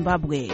Zimbabwe.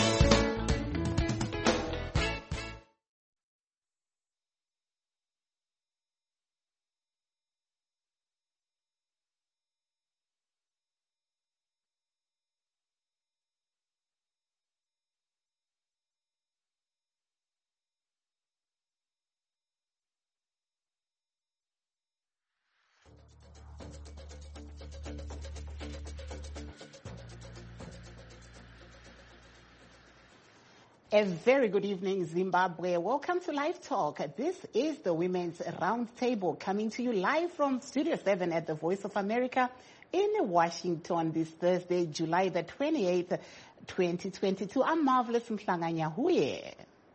A very good evening, Zimbabwe. Welcome to Live Talk. This is the Women's Roundtable coming to you live from Studio 7 at the Voice of America in Washington this Thursday, July the 28th, 2022. I'm Marvelous Mhlanganyahuye.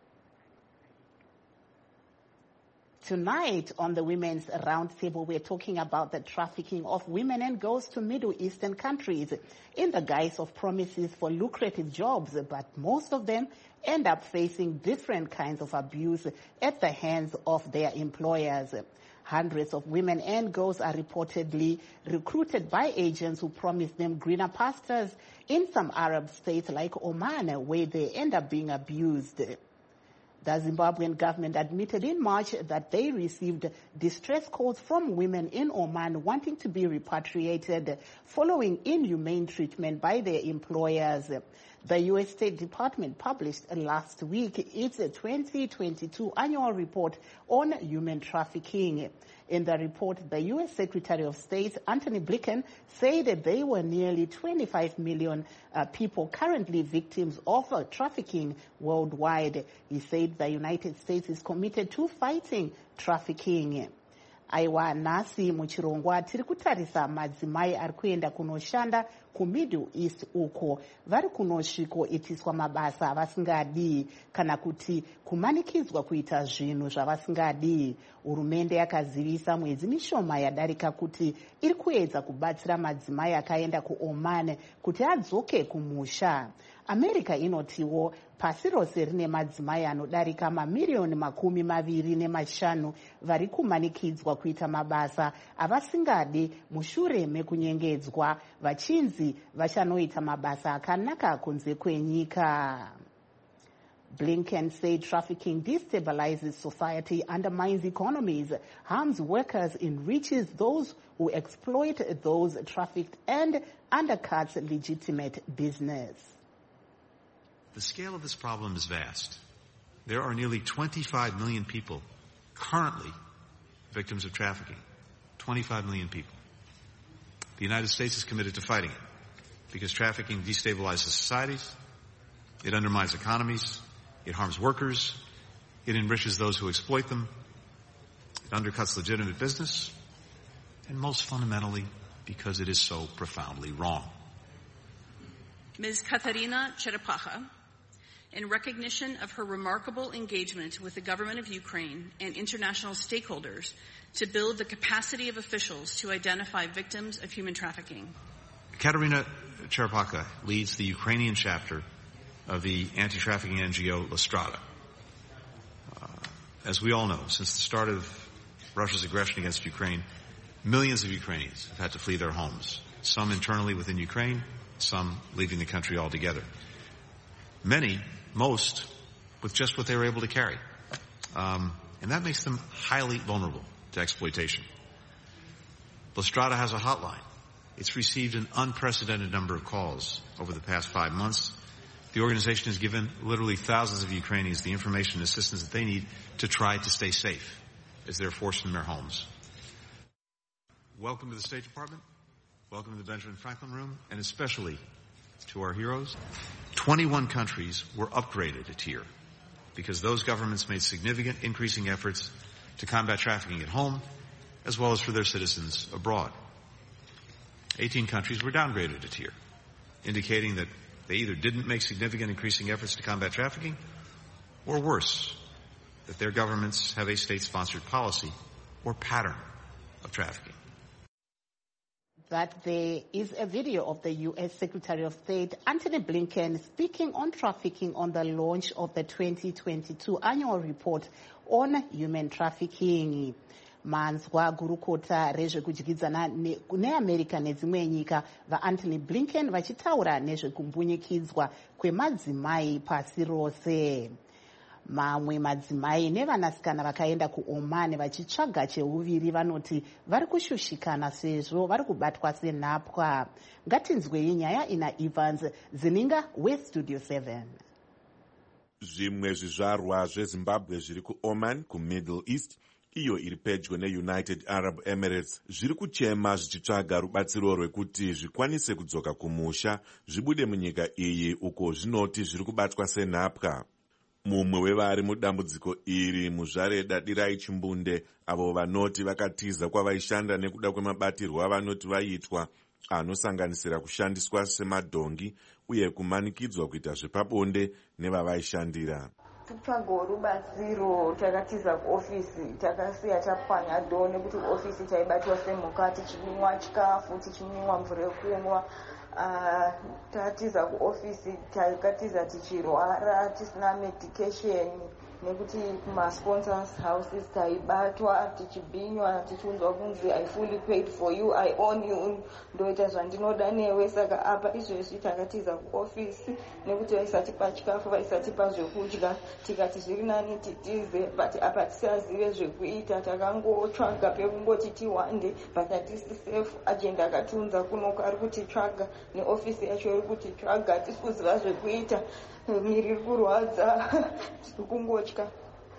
Tonight on the Women's Roundtable, we're talking about the trafficking of women and girls to Middle Eastern countries in the guise of promises for lucrative jobs, but most of them end up facing different kinds of abuse at the hands of their employers. Hundreds of women and girls are reportedly recruited by agents who promise them greener pastures in some Arab states like Oman, where they end up being abused. The Zimbabwean government admitted in March that they received distress calls from women in Oman wanting to be repatriated following inhumane treatment by their employers. The U.S. State Department published last week its 2022 annual report on human trafficking. In the report, the U.S. Secretary of State, Antony Blinken, said that there were nearly 25 million people currently victims of trafficking worldwide. He said the United States is committed to fighting trafficking. Aiwa nasi muchirongwa tiri kutarisa madzimai ari kuenda kunoshanda kuMiddle East uko vari kunosvikoitiswa mabasa avasingadi kana kuti kumanikidzwa kuita zvinhu zvavasingadi. Hurumende yakazivisa mwedzi mishoma yadarika kuti iri kuedza kubatsira madzimai akaenda kuOman kuti adzoke kumusha. America inotiwo pasi rose rine madzimai anodarika mamiliyoni 25 vari kumanikidzwa kuita mabasa avasingadi mushure mekunyengedzwa vachinzi vachanoita mabasa akanaka kunze kwenyika. Blinken said trafficking destabilizes society, undermines economies, harms workers, enriches those who exploit those trafficked, and undercuts legitimate business. The scale of this problem is vast. There are nearly 25 million people currently victims of trafficking. 25 million people. The United States is committed to fighting it because trafficking destabilizes societies, it undermines economies, it harms workers, it enriches those who exploit them, it undercuts legitimate business, and most fundamentally, because it is so profoundly wrong. Ms. Katarina Cherepakha, in recognition of her remarkable engagement with the government of Ukraine and international stakeholders to build the capacity of officials to identify victims of human trafficking. Katarina Cherepakha leads the Ukrainian chapter of the anti-trafficking NGO La Strada. As we all know, since the start of Russia's aggression against Ukraine, millions of Ukrainians have had to flee their homes, some internally within Ukraine, some leaving the country altogether. Most, with just what they were able to carry. And that makes them highly vulnerable to exploitation. La Strada has a hotline. It's received an unprecedented number of calls over the past 5 months. The organization has given literally thousands of Ukrainians the information and assistance that they need to try to stay safe as they're forced from their homes. Welcome to the State Department. Welcome to the Benjamin Franklin Room, and especially to our heroes. 21 countries were upgraded a tier because those governments made significant increasing efforts to combat trafficking at home as well as for their citizens abroad. 18 countries were downgraded a tier, indicating that they either didn't make significant increasing efforts to combat trafficking or worse, that their governments have a state-sponsored policy or pattern of trafficking. That there is a video of the U.S. Secretary of State, Antony Blinken, speaking on trafficking on the launch of the 2022 annual report on human trafficking. manzwa gurukota rezvekudyidzana neamerica nedzimwe nyika vaAntony Blinken vachitaura nezvekumbunyikidzwa kwemadzimai pasi rose. Mamwe madzimai nevanasikana vakaenda kuOman vachitsvaga cheuviri vanoti vari kushushikana sezvo vari kubatwa senhapwa. Ngatinzwei nyaya ina Evans Zininga weStudio 7. Zvimwe zvizvarwa zveZimbabwe zviri kuOman kuMiddle East, iyo iri pedyo neUnited Arab Emirates, zviri kuchema zvichitsvaga rubatsiro rwekuti zvikwanise kudzoka kumusha zvibude munyika iyi uko zvinoti zviri kubatwa senhapwa. Mumwe wevari mudambudziko iri muzvare Dadirai Chimbunde, avo vanoti vakatiza kwavaishanda nekuda kwemabatirwo avanoti vaitwa anosanganisira kushandiswa semadhongi uye kumanikidzwa kuita zvepabonde nevavaishandira. Kutsvaga rubatsiro takatiza kuofisi, takasiya tapwanya do nekuti ofisi taibatwa semhuka, tichinwa chikafu, tichinwa mvura yekumwa. Tatiza kuofisi takatiza tichirwara tisina medication nekuti kuma-sponsors houses taibatwa tichibhinywa tichiunzwa kunzi I fully paid for you, I own you, ndoita zvandinoda newe. Saka apa izvezvi takatiza kuofisi nekuti vaisatipa chikafu, vaisatipa zvekudya, tikati zviri nani titize, but apa tisazive zvekuita, takangotsvaga pekungoti tiwande, but hatisi safe. Agenda akatiunza kunoko ari kutitsvaga neofisi yacho iri kutitsvaga, hatisi kuziva zvekuita, miri iri kurwadza, tiri kungotya.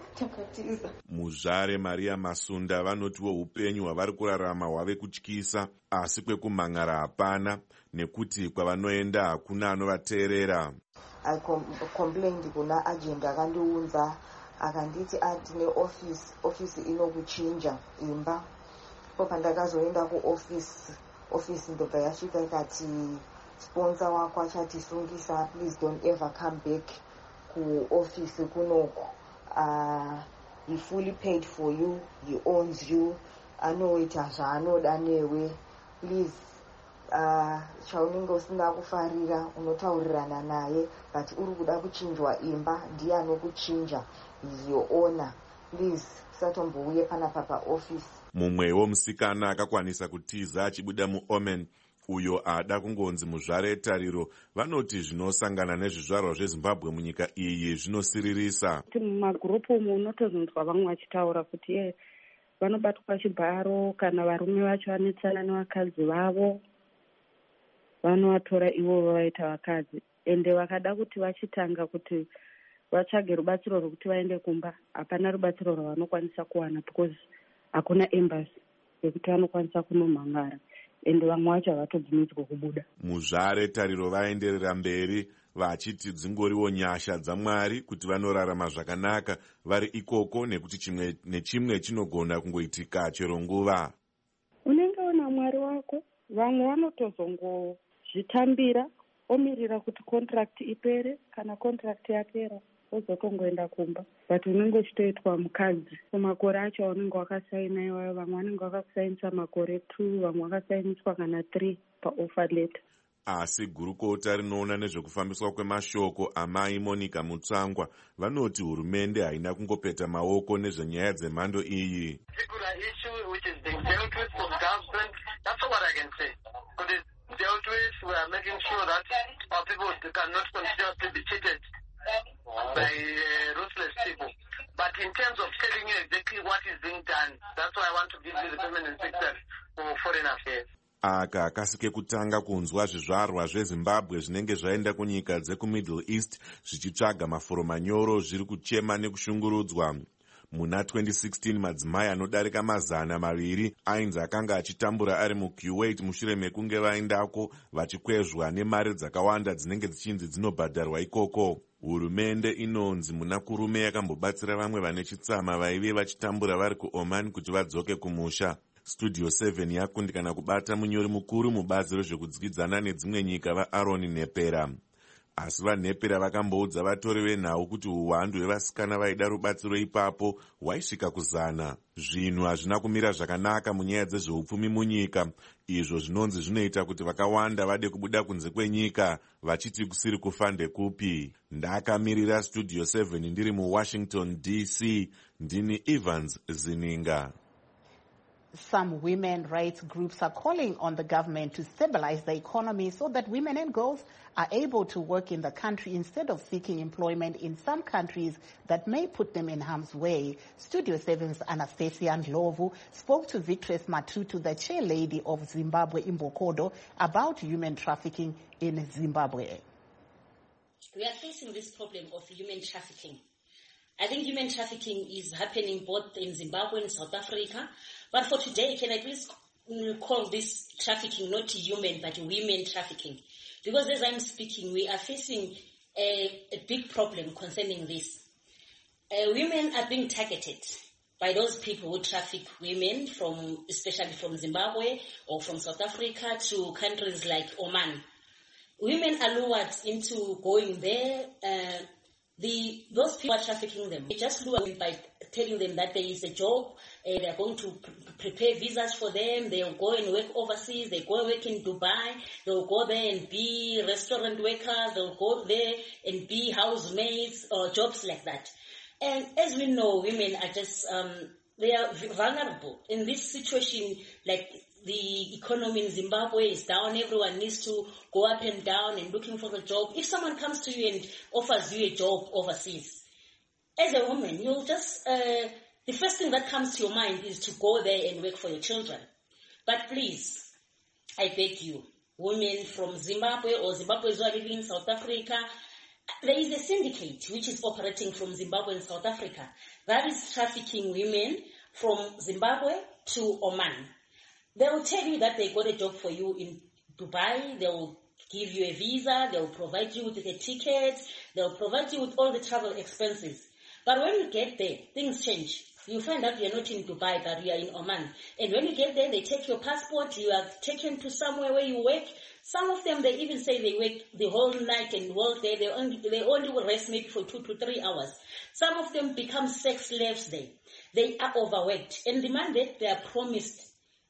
Muzvare Maria Masunda vanotiwo upenyu hwavari kurarama hwave kutyisa, asi kwekumhangara hapana nekuti kwavanoenda hakuna anovateerera. I complained kuna agenda akandiunza akanditi tine office inokuchinja imba. Pandakazoenda kuoffice ndobva yasvika ikati sponsor wako achatisungisa, please don't ever come back kuoffice kunoko. He fully paid for you, he owns you, anoita zvaanoda newe. Please, chaunenge usina kufarira unotaurirana naye, but uri kuda kuchinjwa imba, ndiye anokuchinja, is your owner. Please, usatombouye panapa paoffice. Mumwewo musikana akakwanisa kutiza achibuda muOman, uyo ada kungonzi muzvare Tariro, vanoti zvinosangana nezvizvarwa zveZimbabwe munyika iyi zvinosiririsa. Mumagurupu umu unotozonzwa vamwe vachitaura kuti vanobatwa chibharo kana varume vacho vanetsana nevakadzi vavo, vanovatora ivo vavaita vakadzi, ende vakada kuti vachitanga kuti vatsvage rubatsiro rwekuti vaende kumba, hapana rubatsiro rwavanokwanisa kuwana because hakuna embassy yekuti vanokwanisa kunomhangara, ende vamwe vacho havatobvumidzwa kubuda. Muzvare Tariro vaenderera mberi vachiti dzingoriwo nyasha dzaMwari kuti vanorarama zvakanaka vari ikoko, nekuti chimwe nechimwe chinogona kungoitika chero nguva. Unenge una Mwari wako. Vamwe vanotozongozvitambira, omirira kuti contract ipere, kana contract yapera ozotongoenda kumba, but unenge uchitoitwa mukadzi. Makore acho unenge wakasaina iwayo, vamwe vanenge vakakusainisa makore 2, vamwe vakasainiswa kana 3 paoffer letter. Asi gurukota rinoona nezvekufambiswa kwemashoko amai Monica Mutsangwa vanoti hurumende haina kungopeta maoko nezvenyaya dzemhando iyi. By ruthless people. But in terms of telling you exactly what is being done, that's why I want to give you the permanent secretary for foreign affairs. Aka kasike kutanga kunzwa zvizvarwa zveZimbabwe zvinenge zvaenda kunyika dzekuMiddle East zvichitsvaga mafuro manyoro zviri kuchema nekushungurudzwa. Muna 2016 madzimai anodarika 200 ainzi akanga achitambura ari muKuwait mushure mekunge vaendako vachikwezvwa nemari dzakawanda dzinenge dzichinzi dzinobhadharwa ikoko. Hurumende inonzi muna kurume yakambobatsira vamwe vane chitsama vaive vachitambura vari kuOman kuti vadzoke kumusha. Studio 7 yakundikana kubata munyori mukuru mubazi rezvekudyidzana nedzimwe nyika vaAaron Nepera. Asi vaNepera vakamboudza vatori venhau kuti uwandu hwevasikana vaida rubatsiro ipapo hwaisvika ku100. Zvinhu hazvina kumira zvakanaka munyaya dzezveupfumi munyika, izvo zvinonzi zvinoita kuti vakawanda vade kubuda kunze kwenyika vachiti kusiri kufa ndekupi. Ndakamirira Studio 7 ndiri muWashington DC, ndini Evans Zininga. Some women rights groups are calling on the government to stabilize the economy so that women and girls are able to work in the country instead of seeking employment in some countries that may put them in harm's way. Studio 7's Anastasia Ndlovu spoke to Victress Matutu, the chair lady of Zimbabwe Imbokodo, about human trafficking in Zimbabwe. We are facing this problem of human trafficking. I think human trafficking is happening both in Zimbabwe and South Africa. But for today, can I please call this trafficking not human but women trafficking? Because as I'm speaking, we are facing a big problem concerning this. Women are being targeted by those people who traffic women, especially from Zimbabwe or from South Africa to countries like Oman. Women are lured into going there. Those people are trafficking them. They just lure them by telling them that there is a job. They are going to prepare visas for them. They'll go and work overseas. They go and work in Dubai. They'll go there and be restaurant workers. They'll go there and be housemaids or jobs like that. And as we know, women are just, they are vulnerable. In this situation, like the economy in Zimbabwe is down, everyone needs to go up and down and looking for the job. If someone comes to you and offers you a job overseas, as a woman, you'll just, the first thing that comes to your mind is to go there and work for your children. But please, I beg you, women from Zimbabwe or Zimbabweans who are living in South Africa, there is a syndicate which is operating from Zimbabwe and South Africa that is trafficking women from Zimbabwe to Oman. They will tell you that they got a job for you in Dubai. They will give you a visa. They will provide you with the tickets. They will provide you with all the travel expenses. But when you get there, things change. You find out you're not in Dubai, but you are in Oman. And when you get there, they take your passport. You are taken to somewhere where you work. Some of them, they even say they work the whole night and whole day. They only will rest maybe for 2 to 3 hours. Some of them become sex slaves there. They are overworked. And the mandate they are promised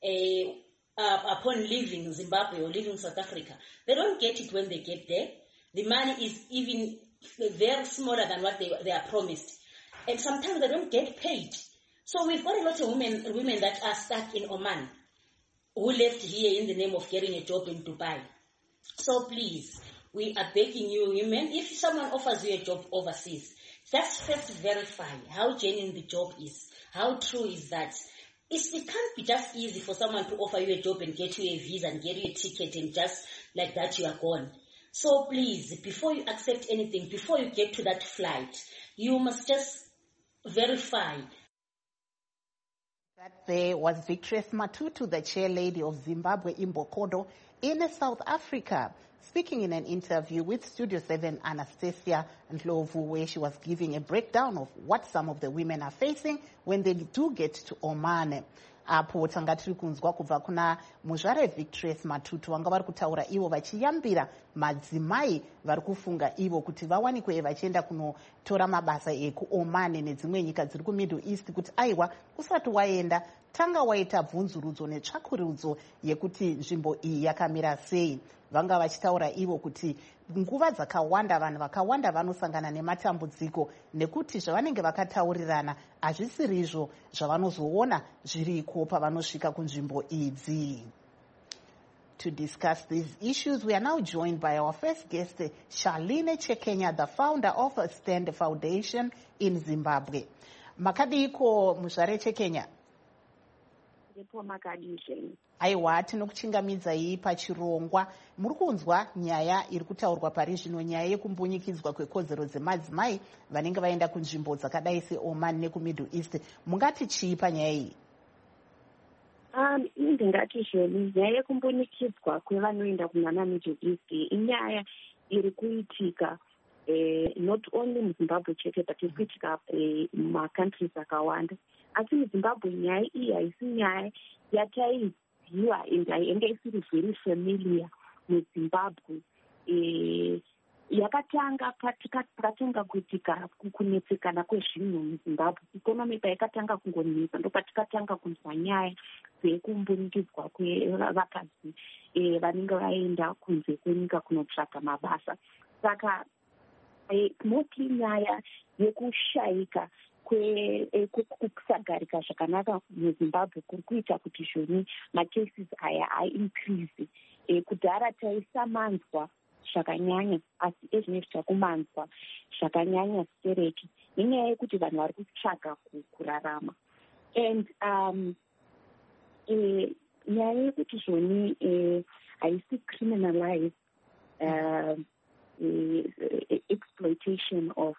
upon leaving Zimbabwe or leaving South Africa, they don't get it when they get there. The money is even very smaller than what they are promised. And sometimes they don't get paid. So we've got a lot of women that are stuck in Oman who left here in the name of getting a job in Dubai. So please, we are begging you women, if someone offers you a job overseas, just first verify how genuine the job is. How true is that? It can't be just easy for someone to offer you a job and get you a visa and get you a ticket and just like that you are gone. So please, before you accept anything, before you get to that flight, you must just verify. That there was Victress Matutu, the chair lady of Zimbabwe Imbokodo in South Africa, speaking in an interview with Studio 7 Anastasia Ndlovu, where she was giving a breakdown of what some of the women are facing when they do get to Oman. Apo tanga tiri kunzwa kubva kuna muzvare Victress Matutu vanga vari kutaura ivo vachiyambira madzimai vari kufunga ivo kuti vawanikwe vachienda kunotora mabasa ekuOman nedzimwe nyika dziri kuMiddle East, kuti aiwa usati waenda tanga waita bvunzurudzo netsvakurudzo yekuti nzvimbo iyi yakamira sei. Vanga vachitaura ivo kuti nguva dzakawanda vanhu vakawanda vanosangana nematambudziko nekuti zvavanenge vakataurirana hazvisirizvo zvavanozoona zviriko pavanosvika kunzvimbo idzi. To discuss these issues, we are now joined by our first guest, Charlene Chekenya, the founder of Stand Foundation in Zimbabwe. Makadiko muzvare Chekenya. Aiwa, tinokuchingamidzai pachirongwa. Muri kunzwa nyaya iri kutaurwa pari zvino, nyaya yekumbunyikidzwa kwekodzero dzemadzimai vanenge vaenda kunzvimbo dzakadai seOman nekuMiddle East. Mungati chii panyaya iyi? Ndingati zvoni nyaya yekumbunyikidzwa kwevanoenda kunana Middle East inyaya iri kuitika not only muZimbabwe chete but iri kuitika mumacountries akawanda. Asi muZimbabwe nyaya iyi haisi nyaya yataiziva yanga isiri very familiar muZimbabwe. Yakatanga pakatanga kuitika kunetsekana kwezvinhu muZimbabwe. Ikonomi paikatanga kungonetsa ndopatikatanga kunzwa nyaya dzekumbunyikidzwa kwevakadzi vanenge vaenda kunze kwenyika kunotsvaka mabasa. Saka mostly nyaya yekushayika kusagarika zvakanaka muzimbabwe kuri kuita kuti zvoni macases aya aincrease. Kudhara taisamanzwa zvakanyanya, asi ezvinezvi takumanzwa zvakanyanya stereki nenyaya yekuti vanhu vari kutsvaga kurarama. And nyaya yekuti zvoni haisi criminalize exploitation of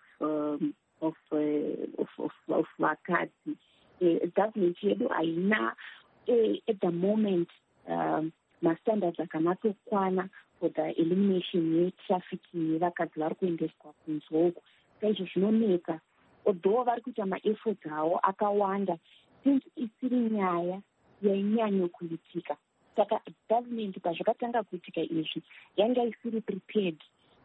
vakadzi. Government yedu haina at the moment mastandards akanatsokwana for the elimination yetrafficking yevakadzi vari kuendeswa kunze uku. Saizvo zvinoneka, although vari kuita maefforts avo akawanda, since isiri nyaya yainyanya kuitika. Saka government pazvakatanga kuitika izvi yanga isiri prepared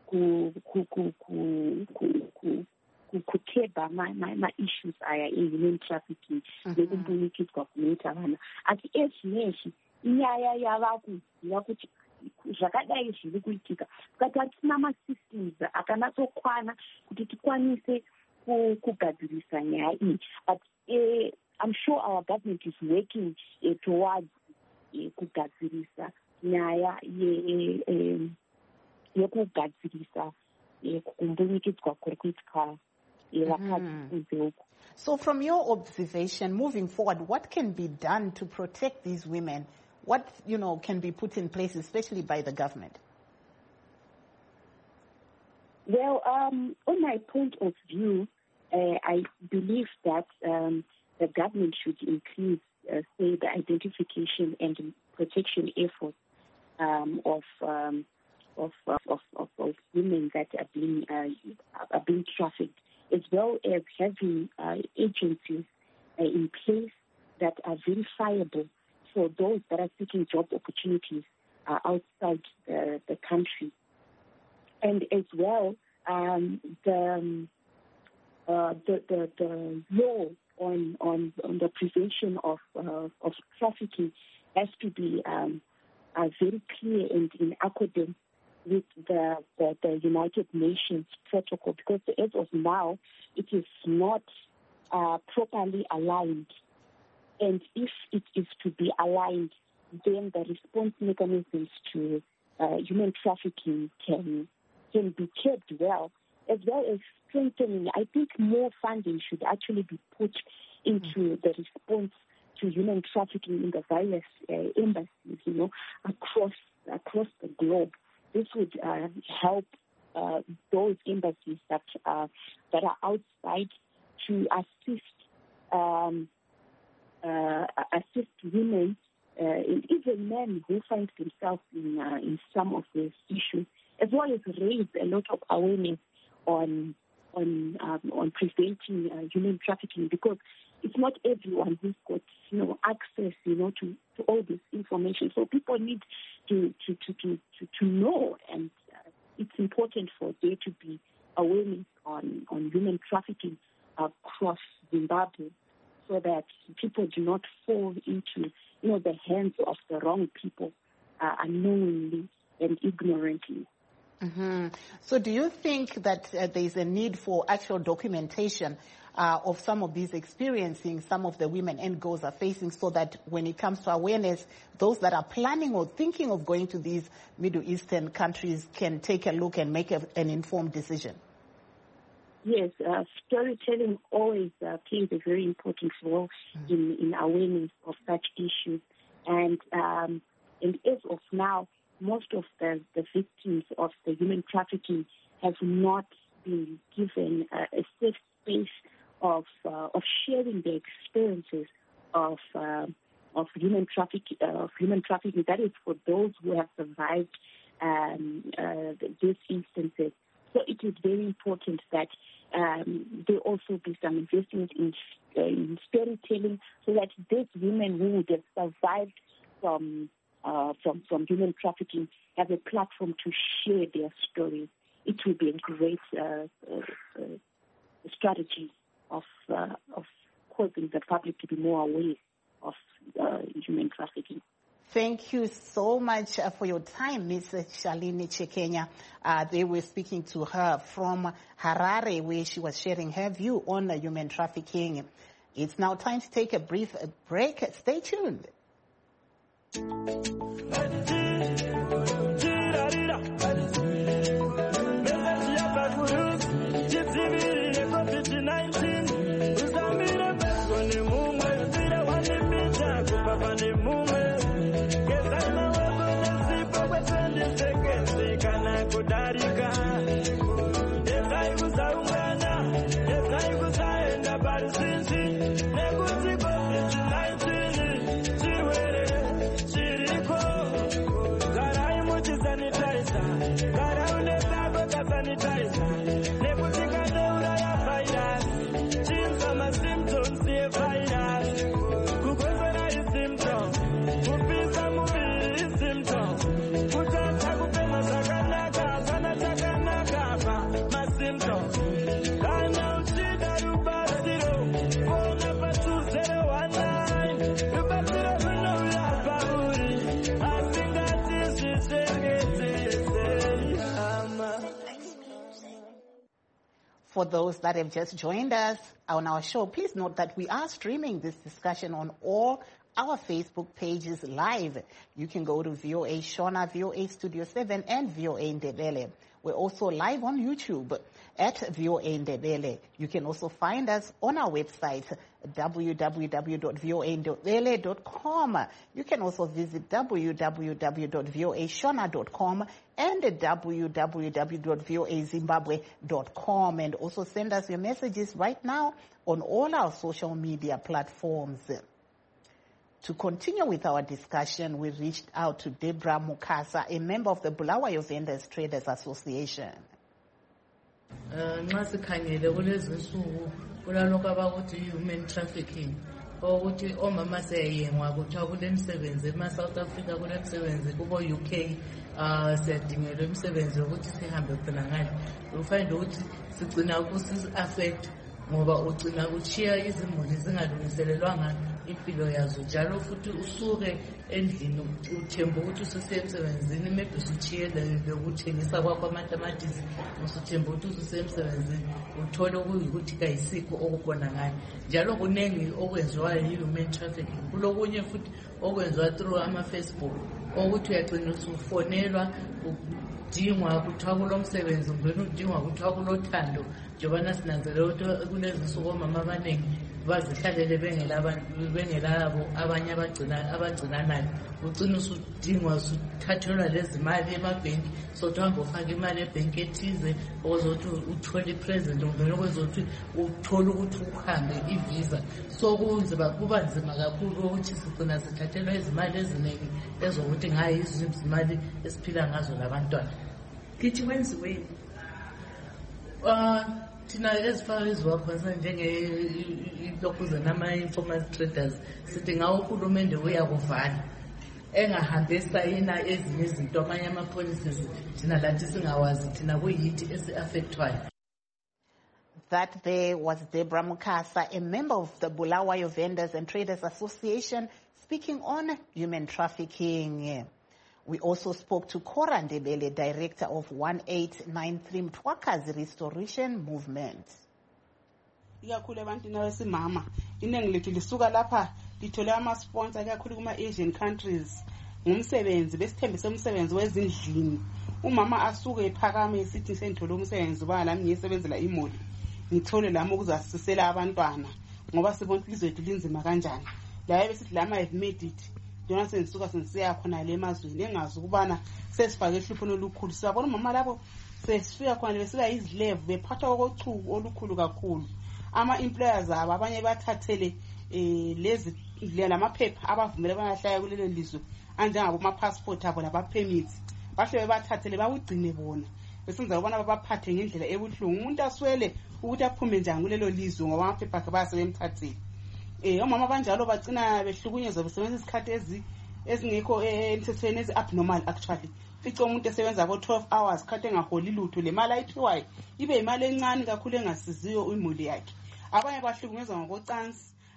kukeba ma-issues aya e-human trafficking nekumbunikidzwa kunoita vana. Asi ezvinezvi inyaya yava kuziva kuti zvakadai zviri kuitika. Saka hatina ma-systems akanatsokwana kuti tikwanise kugadzirisa nyaya iyi. But I'm sure our government is working towards kugadzirisa nyaya yekugadzirisa kumbunikidzwa kuri kuitika vakadzi kunze uku. So from your observation, moving forward, what can be done to protect these women? What, can be put in place, especially by the government? Well, on my point of view, I believe that the government should increase, say, the identification and protection efforts of women that are being trafficked, as well as having agencies in place that are verifiable for those that are seeking job opportunities outside the country. And as well, the law on the prevention of trafficking has to be very clear and in accordance with the United Nations protocol, because as of now, it is not properly aligned. And if it is to be aligned, then the response mechanisms to human trafficking can be kept well, as well as strengthening. I think more funding should actually be put into the response to human trafficking in the various embassies, across the globe. This would help those embassies that are outside to assist women and even men who find themselves in some of these issues, as well as raise a lot of awareness on preventing human trafficking, because it's not everyone who's got access to all this information. So people need to know, and it's important for there to be awareness on human trafficking across Zimbabwe, so that people do not fall into the hands of the wrong people unknowingly and ignorantly. Mm-hmm. So do you think that there is a need for actual documentation of some of these experiences some of the women and girls are facing, so that when it comes to awareness, those that are planning or thinking of going to these Middle Eastern countries can take a look and make an informed decision? Yes, storytelling always plays a very important role in awareness of such issues. And as of now, most of the victims of the human trafficking have not been given a safe space of sharing their experiences of human trafficking. That is for those who have survived these instances. So it is very important that there also be some investment in storytelling, so that these women who would have survived from human trafficking have a platform to share their stories. It will be a great strategy of causing the public to be more aware of human trafficking. Thank you so much for your time, Ms. Shalini Chekenya. They were speaking to her from Harare, where she was sharing her view on human trafficking. It's now time to take a brief break. Stay tuned. For those that have just joined us on our show, please note that we are streaming this discussion on all our Facebook pages live. You can go to VOA Shona, VOA Studio 7, and VOA Ndebele. We're also live on YouTube at VOA Ndebele. You can also find us on our website, www.voandebele.com. You can also visit www.voashona.com and www.voazimbabwe.com, and also send us your messages right now on all our social media platforms. To continue with our discussion, we reached out to Deborah Mukasa, a member of the Bulawayo Vendors Traders Association. Nxa sikhangele kulezinsuku kulalokho abakuthi human trafficking, ukuthi omama siyayengwa kuthiwa kulemisebenzi ema-South Africa, kulemisebenzi kubo-UK, siyadingelwa imisebenzi yokuthi sihambe khona ngale. Ufind ukuthi sigcina kusi-affect ngoba ugcina kuchiya izimuli zingalungiselelwanga impilo yazo, njalo futhi usuke endlini uthemba ukuthi ususiya emsebenzini, maybe usuchiye lokuthengisa kwakho amatamatisi, usuthemba ukuthi ususiya emsebenzini uthole ukuthi kayisikho okukhona ngayo. Njalo kuningi okwenziwayo yi-human trafficking. Kulokunye futhi okwenziwa through ama-Facebook, ukuthi uyagcina usufonelwa udingwa kuthiwa kulo msebenzi, ngibona udingwa kuthiwa kulothando, njengoba sinanzelela ukuthi kulezinsuku omama abaningi bazihlalele bengelabo abanye abagcinanayo. Ugcina usudingwa usuthathelwa lezi mali emabhenki, sokuhamba ufake imali ebhenki ethize ozothi uthole i-present, ngibona okwezothi uthole ukuthi uhambe i-visa. So kuba nzima kakhulu ukuthi sigcina sithathelwa izimali eziningi ezokuthi ngayizo izimali esiphila ngazo labantwana. Kithi wenziwe thina ezifana eziwakhona njengelokhuza nama-informal traders sidinga uhulumende uyakuvala engahambe esayina ezinye izinto amanye ama-policies thina lathi singawazi, thina kuyithi esi-affectwayo. That there was Deborah Mukasa, a member of the Bulawayo Vendors and Traders Association, speaking on human trafficking. We also spoke to Cora Ndebele, director of 1893 Mtwakazi Restoration Movement. Ikakhulu ebantwini abesimama iningi lethu lisuka lapha lithole ama-sponsor ikakhulu kuma-Asian countries ngumsebenzi, besithembise umsebenzi wezindlini. Umama asuke ephakame esithi sengithole umsebenzi uba lami ngiyesebenzela imuli ngithole lami ukuzasisela abantwana ngoba sibona ilizwe lethu linzima kanjani. Laye besithi lama have made it, njona sengisuka sengisiya khona le emazweni engazi ukubana sesifake ihlupho olukhulu. Siyabona umama labo sesifika khona besiba izileve bephathwa okochuku olukhulu kakhulu. Ama-employers abo abanye bathathele lezi lamaphepha abavumela banahlaya kulelo lizwe anjengabo ama-passport abo laba-permits, bahle bebathathele bawugcine bona besenza ukubona babaphathe ngendlela ebuhlungu. Umuntu aswele ukuthi aphume njani kulelo lizwe ngoba amaphepha akhe bayasebemthathile. Omama abanjalo bagcina behlukunyezwa besebenzisa isikhathi ezingekho emthethweni, ezi-abnormal actually. Fica umuntu esebenza abo-12 hours khathi engaholi lutho, le mali ayiphiwayo ibe imali encane kakhulu engasiziyo imuli yakhe. Abanye bahlukunyezwa ngokocansi,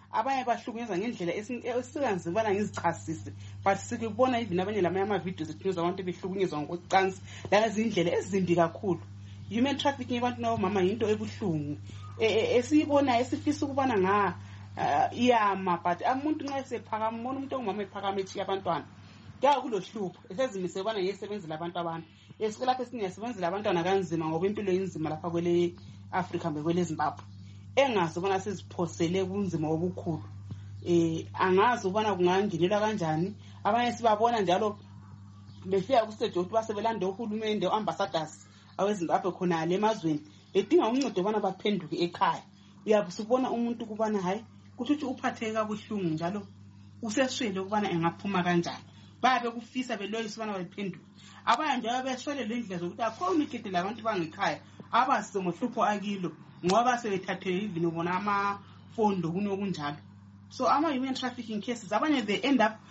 abanye bahlukunyezwa ngendlela esinganzibona ngizichasise, but sikubona even abanye lamanye ama-videos ethunyezwa abantu behlukunyezwa ngokocansi langezindlela ezimbi kakhulu. Human trafficking abantu nabomama yinto ebuhlungu esiyibona esifisa ukubona iyama, but umuntu nxa esephakama umuntu ongumama ephakama echiya abantwana kuyabe kulohlupho esezimise ubana ngiyesebenzela abantu esike lapho esingiyasebenzela abantwana kanzima ngoba impilo inzima lapha kwele Africa kwele Zimbabwe, engazi ubona siziphosele kunzima obukhulu. Angazi ubona kungangenelwa kanjani. Abanye sibabona njalo befika kustage ukuthi basebelanda uhulumende ambassadors awezimbabwe khona le emazweni bedinga uncedo ubana baphenduke ekhaya. Uyabe subona umuntu kubana hayi kuthi uphatheke kabuhlungu njalo useswele ukubana engaphuma kanjani. Babe kufisa beloyisa ubana baphenduke. Abanye njalo beswele lendlela zokuthi akho umikhethe labantu bangekhaya abasize ngohlupho akilo ngoba sebethathele even ubona amafondo kunokunjalo. So ama-human trafficking cases abanye they end up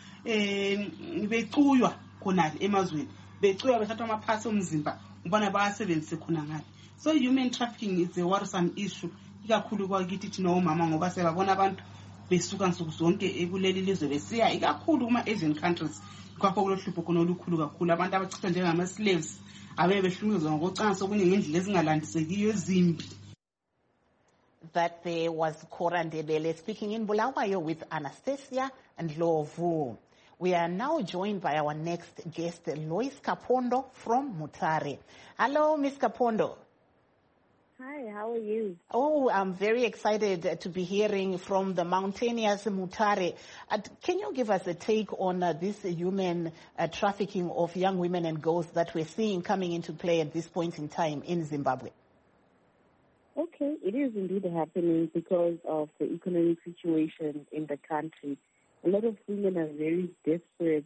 becuywa khona emazweni, becuywa bethathwa amaphasi omzimba ubana bayasebenzise khona ngale. So human trafficking is a worrisome issue ikakhulu kwakithi thina omama ngoba sebabona abantu besuka nsuku zonke ekuleli lizwe besiya ikakhulu kuma-Asian countries. Kwakho kulohlupho khona olukhulu kakhulu, abantu abachithwa njengama-slaves abe behlukunyezwa ngokocansi okunye ngendlela ezingalandisekiyo ezimbi. That there was Cora Ndebele speaking in Bulawayo with Anastasia and Ndlovu. We are now joined by our next guest, Lois Kapondo from Mutare. Hello, Ms. Kapondo. Hi, how are you? Oh, I'm very excited to be hearing from the mountainous Mutare. Can you give us a take on this human trafficking of young women and girls that we're seeing coming into play at this point in time in Zimbabwe? Okay, it is indeed happening because of the economic situation in the country. A lot of women are very desperate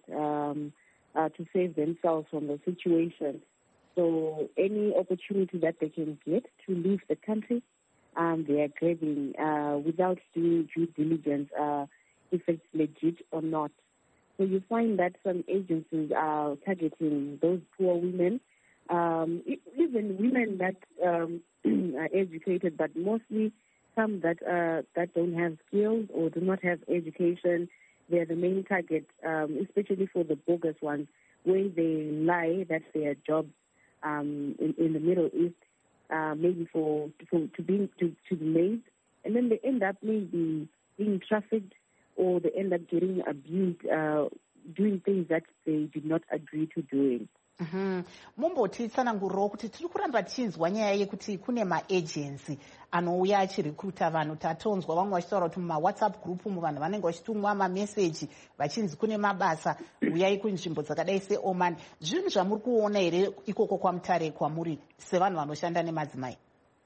to save themselves from the situation. So any opportunity that they can get to leave the country, they are grabbing without doing due diligence if it's legit or not. So you find that some agencies are targeting those poor women, even women that are educated, but mostly some that don't have skills or do not have education. They're the main target, especially for the bogus ones, where they lie that they are jobs in the Middle East, maybe to be made, and then they end up maybe being trafficked or they end up getting abused, doing things that they did not agree to doing. Mumbotitsanangurirawo kuti tiri kuramba tichinzwa nyaya yekuti kune ma-agency anouya achirecruita vanhu. Tatonzwa vamwe vachitaura kuti muma-WhatsApp group umu vanhu vanenge vachitumwa mameseji vachinzi kune mabasa uyai kunzvimbo dzakadai seOman. Zvinhu zvamuri kuona here ikoko kwaMutare kwamuri sevanhu vanoshanda nemadzimai?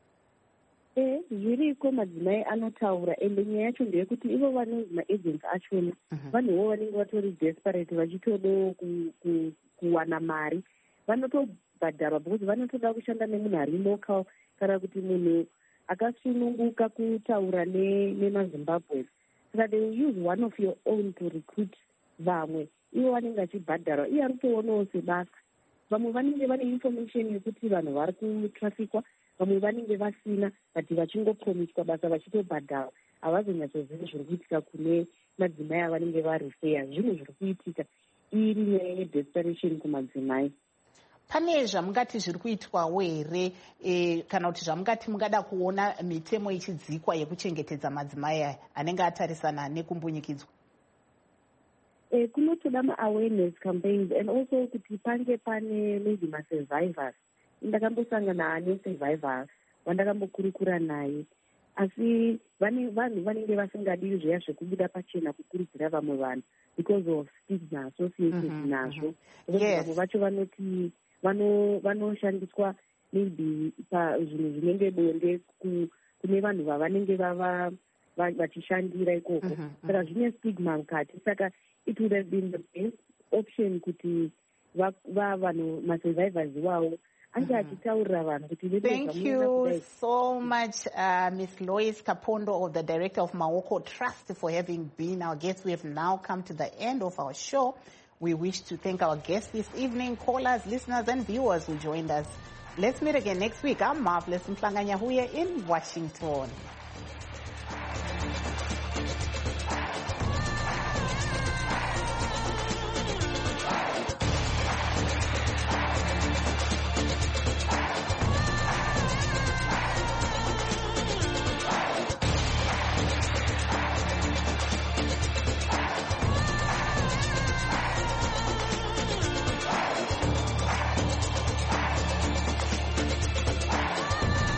Zviriko madzimai anotaura, ende nyaya yacho ndeyekuti ivo vanonzi ma-agents achona vanhuwo vanenge vatori desperate vachitodawo kuwana mari, vanotobhadharwa because vanotoda kushanda nemunhu ari local kana kuti munhu akasununguka kutaura nemazimbabwe. Saka they will use one of your own to recruit vamwe, ivo vanenge vachibhadharwa. Iye ari kutoonawo sebasa. Vamwe vanenge vane information yekuti vanhu vari kutrafikwa, vamwe vanenge vasina but vachingopromiswa basa vachitobhadharwa. Havazonyatsozivi zviri kuitika kune madzimai avanenge varifeya. Zvinhu zviri kuitika iri nyaya yedesperation kumadzimai. Pane zvamungati zviri kuitwawo here kana kuti zvamungati mungada kuona mitemo ichidzikwa yekuchengetedza madzimai anenge atarisana nekumbunyikidzwa? Kunotoda ma-awareness campaigns and also kuti pange pane maybe ma-survivors. Ndakambosangana ne-survivor wandakambokurukura naye, asi vanhu vanenge vasingadi zviya zvekubuda pachena kukurudzira vamwe vanhu because of stigma associated nazvo. Vamwe vacho vanoti vanoshandiswa maybe pazvinhu zvinenge bonde kune vanhu vavanenge vachishandira ikoko. Saka zvine stigma mukati. Saka it would have been the best option kuti vanhu ma-survivors iwawo. Thank you so much, Ms. Lois Kapondo, the Director of Mawoko Trust, for having been our guest. We have now come to the end of our show. We wish to thank our guests this evening, callers, listeners, and viewers who joined us. Let's meet again next week. I'm Marvelous Mflanganyahuye in Washington.